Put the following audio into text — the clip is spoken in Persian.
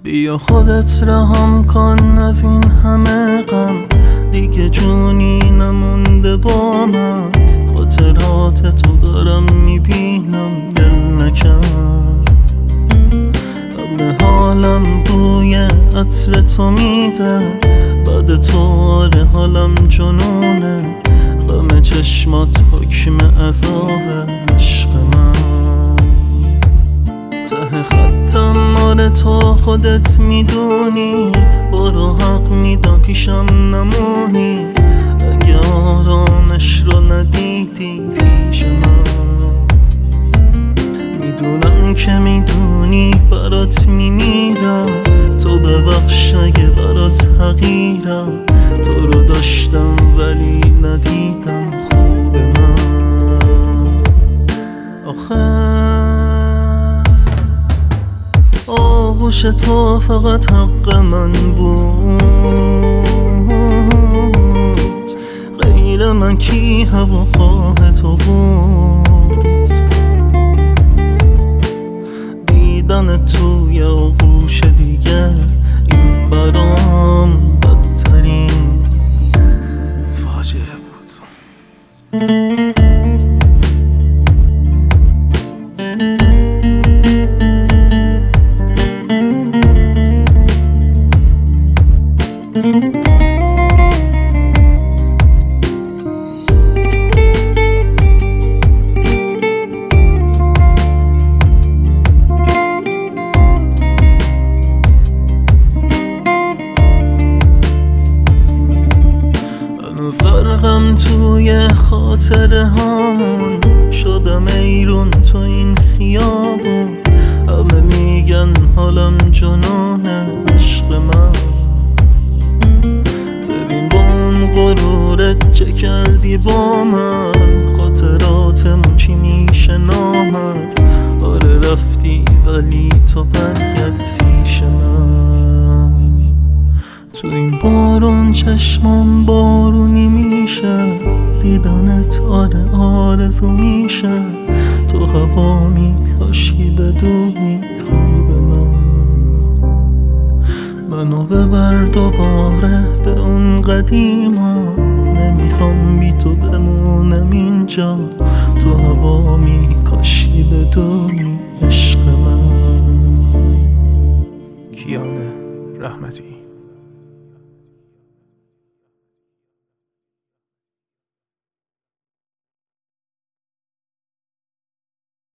بیا خودت رهام کن از این همه غم، دیگه جونی نمونده با من. خاطرات تو دارم میبینم دل نکن. همه حالم بوی عطر تو میده، بعد تو آره حالم جنونه. غم چشمات حکم عذاب عشق من. ته خطم آره تو خودت میدونی، برو حق میدم پیشم نمونی. اگه آرامش رو ندیدی پیش من، میدونم که میدونی برات میمیرم. تو ببخش اگه برات حقیرم، تو رو داشتم ولی ندیدم خوب من. آخه آغوش تو فقط حق من بود، غیر من کی هواخواه تو بود. دیدن توی آغوش دیگه این برام بدترین فاجعه بود. غرقم توی خاطره هامون، شدم ایرون تو این خیابون. همه میگن حالم جنونه عشق من. ببین با اون غرورت چه کردی با من، خاطراتمون چی میشه نامد. آره رفتی ولی تو برگرد پیش من. تو این بارون چشمام بارونی میشه، دیدنت آره آرزو میشه. تو هوامی کاشکی بدونی خوب منو ببر دوباره به اون قدیما. نمیخوام بی تو بمونم اینجا، تو هوامی کاشکی بدونی.